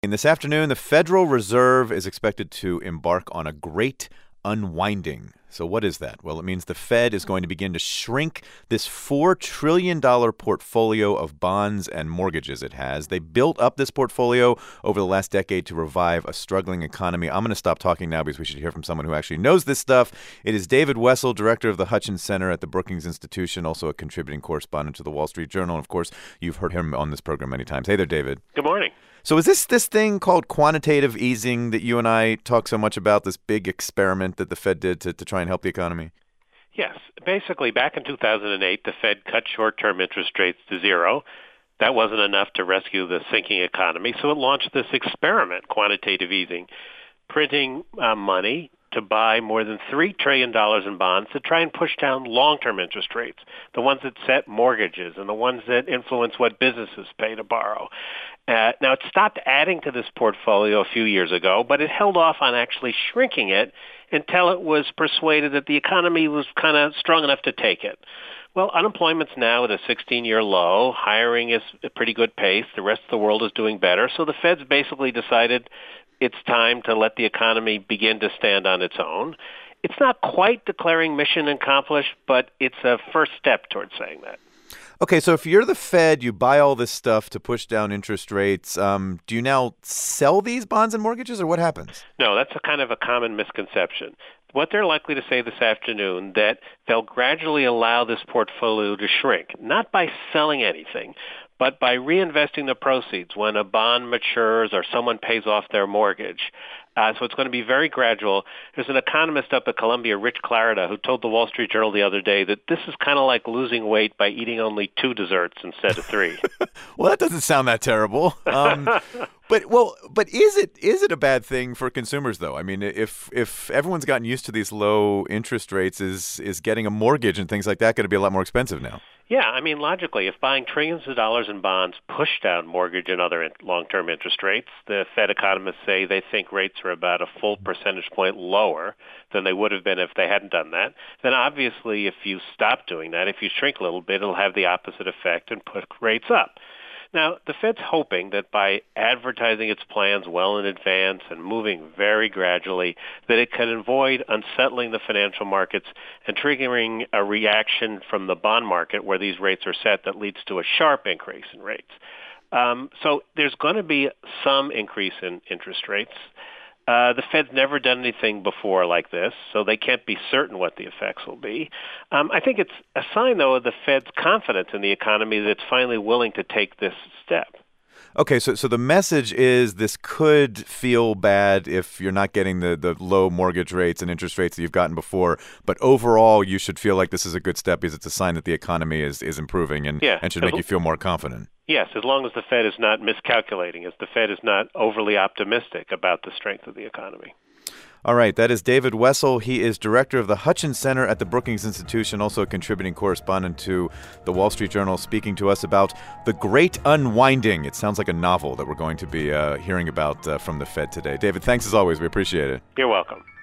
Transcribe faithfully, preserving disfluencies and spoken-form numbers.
And this afternoon, the Federal Reserve is expected to embark on a great unwinding. So what is that? Well, it means the Fed is going to begin to shrink this four trillion dollars portfolio of bonds and mortgages it has. They built up this portfolio over the last decade to revive a struggling economy. I'm going to stop talking now because we should hear from someone who actually knows this stuff. It is David Wessel, director of the Hutchins Center at the Brookings Institution, also a contributing correspondent to the Wall Street Journal. And of course, you've heard him on this program many times. Hey there, David. Good morning. So is this this thing called quantitative easing that you and I talk so much about, this big experiment that the Fed did to, to try and help the economy? Yes. Basically, back in two thousand eight, the Fed cut short-term interest rates to zero. That wasn't enough to rescue the sinking economy, so it launched this experiment, quantitative easing, printing uh, money to buy more than three trillion dollars in bonds to try and push down long-term interest rates, the ones that set mortgages and the ones that influence what businesses pay to borrow. Uh, now, it stopped adding to this portfolio a few years ago, but it held off on actually shrinking it until it was persuaded that the economy was kind of strong enough to take it. Well, unemployment's now at a sixteen-year low. Hiring is at a pretty good pace. The rest of the world is doing better. So the Fed's basically decided it's time to let the economy begin to stand on its own. It's not quite declaring mission accomplished, but it's a first step towards saying that. Okay, so if you're the Fed, you buy all this stuff to push down interest rates. Um, do you now sell these bonds and mortgages, or what happens? No, that's a kind of a common misconception. What they're likely to say this afternoon, that they'll gradually allow this portfolio to shrink, not by selling anything, but by reinvesting the proceeds when a bond matures or someone pays off their mortgage. Uh, so it's going to be very gradual. There's an economist up at Columbia, Rich Clarida, who told the Wall Street Journal the other day that this is kind of like losing weight by eating only two desserts instead of three. Well, that doesn't sound that terrible. Um, but well, but is it is it a bad thing for consumers, though? I mean, if if everyone's gotten used to these low interest rates, is is getting a mortgage and things like that going to be a lot more expensive now? Yeah, I mean, logically, if buying trillions of dollars in bonds push down mortgage and other in- long-term interest rates, the Fed economists say they think rates are about a full percentage point lower than they would have been if they hadn't done that. Then obviously, if you stop doing that, if you shrink a little bit, it'll have the opposite effect and put rates up. Now, the Fed's hoping that by advertising its plans well in advance and moving very gradually, that it can avoid unsettling the financial markets and triggering a reaction from the bond market where these rates are set that leads to a sharp increase in rates. Um, so there's going to be some increase in interest rates. Uh, the Fed's never done anything before like this, so they can't be certain what the effects will be. Um, I think it's a sign, though, of the Fed's confidence in the economy that it's finally willing to take this step. Okay, so so the message is this could feel bad if you're not getting the, the low mortgage rates and interest rates that you've gotten before, but overall you should feel like this is a good step because it's a sign that the economy is, is improving and, yeah, and should make you feel more confident. Yes, as long as the Fed is not miscalculating, as the Fed is not overly optimistic about the strength of the economy. All right, that is David Wessel. He is director of the Hutchins Center at the Brookings Institution, also a contributing correspondent to the Wall Street Journal, speaking to us about the Great Unwinding. It sounds like a novel that we're going to be uh, hearing about uh, from the Fed today. David, thanks as always. We appreciate it. You're welcome.